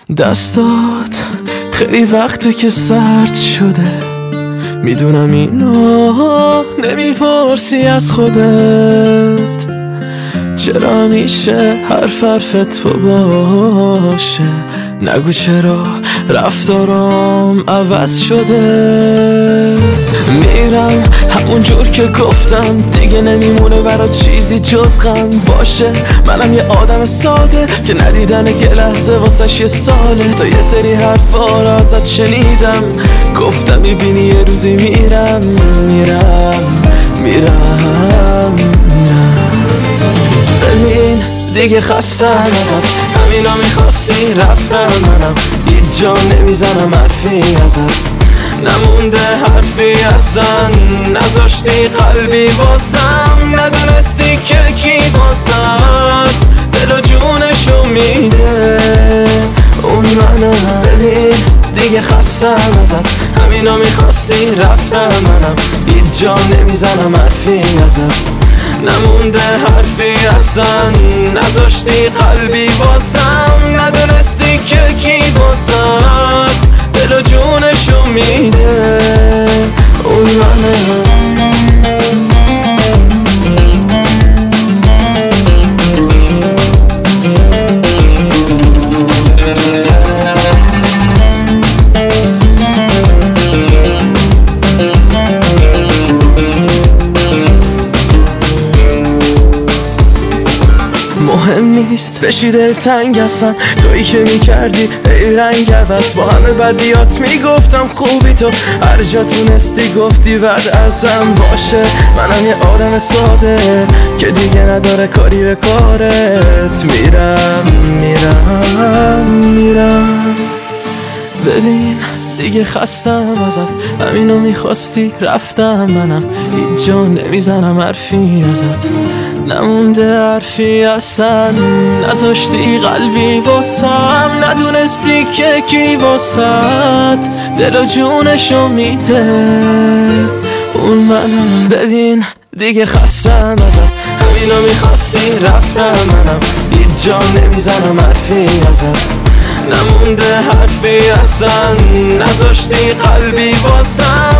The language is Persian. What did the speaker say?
دستات خیلی وقته که سرد شده، میدونم اینو نمیپرسی از خودت، چرا میشه حرف تو باشه؟ نگو چرا رفتارم عوض شده. میرم همون جور که گفتم، دیگه نمیمونه برات چیزی جز غم. باشه منم یه آدم ساده که ندیدنت یه لحظه واسش یه ساله. تا یه سری حرفا رو ازت شنیدم، گفتم میبینی یه روزی میرم. ببین دیگه خستم ازت، همینا میخواستی رفتم منم، هیچ جا نمیزنم حرفی ازت، نمونده حرفی ازن، نذاشتی قلبی بازم، ندونستی که کی بازد دل و جونشو میده، اون منم. ببین دیگه خستم ازت، همینا میخواستی رفتم منم، هیچ جا نمیزنم حرفی ازت، نمونده حرفی ازن، نذاشتی قلبی بازم، ندونستی که کی بازد دل و جونشو میده، اون منه. مهم نیست بشی دلتنگ اصلا، تویی که میکردی ای رنگ عوض، با همه بدیات میگفتم خوبی تو، هر جا تونستی گفتی بعد ازم. باشه منم یه آدم ساده که دیگه نداره کاری به کارت، میرم. ببین دیگه خستم ازت، همینو میخواستی رفتم منم، هیچ جا نمیزنم حرفی ازت، نمونده حرفی اصلا، نذاشتی قلبی واسم، ندونستی که کی واسد دل و جونشو میده، اون منم. ببین دیگه خستم ازت، همینو میخواستی رفتم منم، هیچ جا نمیزنم حرفی ازت، نمونده حرفی اصلا، نذاشتی قلبی واسم،